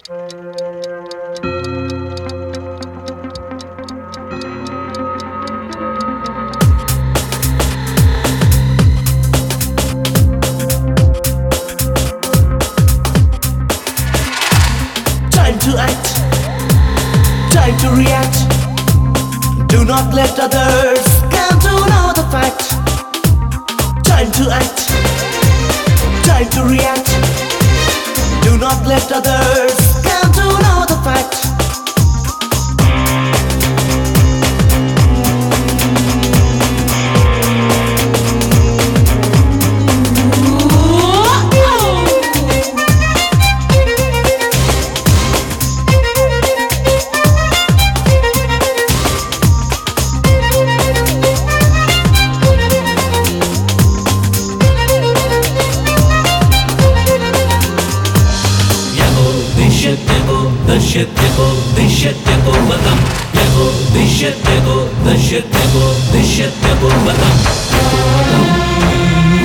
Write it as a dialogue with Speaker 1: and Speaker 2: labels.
Speaker 1: Time to act, time to react. Do not let others come to know the fact. Time to act, time to react. Do not let others come to know the fact.
Speaker 2: दिश्यत्यगो बदं यगो दिश्यत्यगो बदं